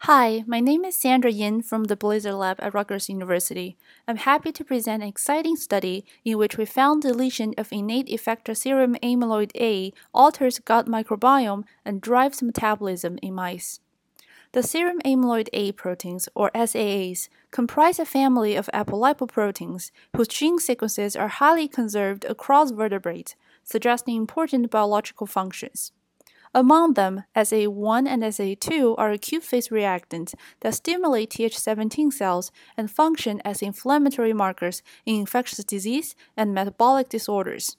Hi, my name is Sandra Yin from the Blizzard Lab at Rutgers University. I'm happy to present an exciting study in which we found deletion of innate effector serum amyloid A alters gut microbiome and drives metabolism in mice. The serum amyloid A proteins, or SAAs, comprise a family of apolipoproteins whose gene sequences are highly conserved across vertebrates, suggesting important biological functions. Among them, SA1 and SA2 are acute phase reactants that stimulate Th17 cells and function as inflammatory markers in infectious disease and metabolic disorders.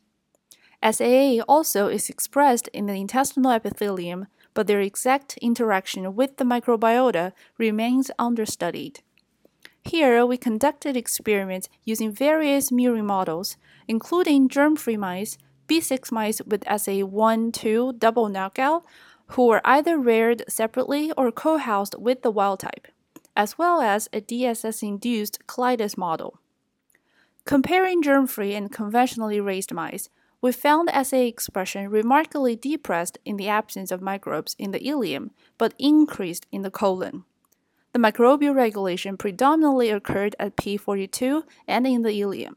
SAA also is expressed in the intestinal epithelium, but their exact interaction with the microbiota remains understudied. Here, we conducted experiments using various murine models, including germ-free mice, B6 mice with SA1-2 double knockout, who were either reared separately or co-housed with the wild type, as well as a DSS-induced colitis model. Comparing germ-free and conventionally raised mice, we found SA expression remarkably depressed in the absence of microbes in the ileum, but increased in the colon. The microbial regulation predominantly occurred at P42 and in the ileum.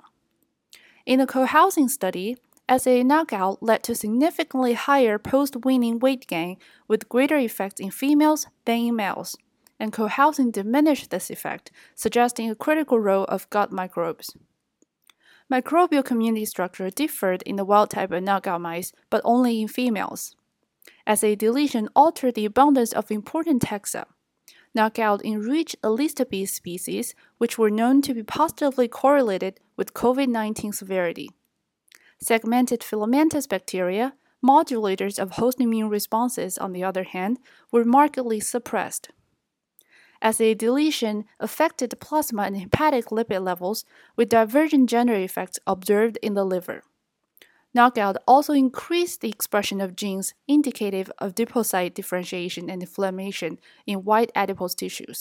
In the co-housing study, SA knockout led to significantly higher post-weaning weight gain with greater effects in females than in males, and co-housing diminished this effect, suggesting a critical role of gut microbes. Microbial community structure differed in the wild-type knockout mice, but only in females. SA deletion altered the abundance of important taxa. Knockout enriched Elistobes species, which were known to be positively correlated with COVID-19 severity. Segmented filamentous bacteria, modulators of host immune responses, on the other hand, were markedly suppressed. SA deletion affected the plasma and hepatic lipid levels, with divergent gender effects observed in the liver. Knockout also increased the expression of genes indicative of adipocyte differentiation and inflammation in white adipose tissues.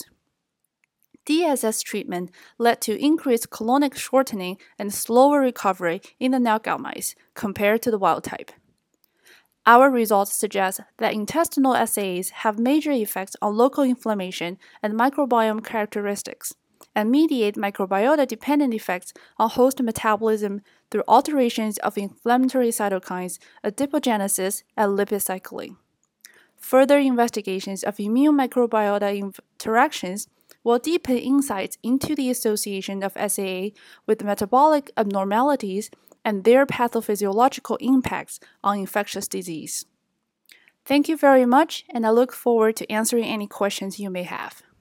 DSS treatment led to increased colonic shortening and slower recovery in the knockout mice compared to the wild type. Our results suggest that intestinal SAAs have major effects on local inflammation and microbiome characteristics, and mediate microbiota-dependent effects on host metabolism through alterations of inflammatory cytokines, adipogenesis, and lipid cycling. Further investigations of immune microbiota interactions will deepen insights into the association of SAA with metabolic abnormalities and their pathophysiological impacts on infectious disease. Thank you very much, and I look forward to answering any questions you may have.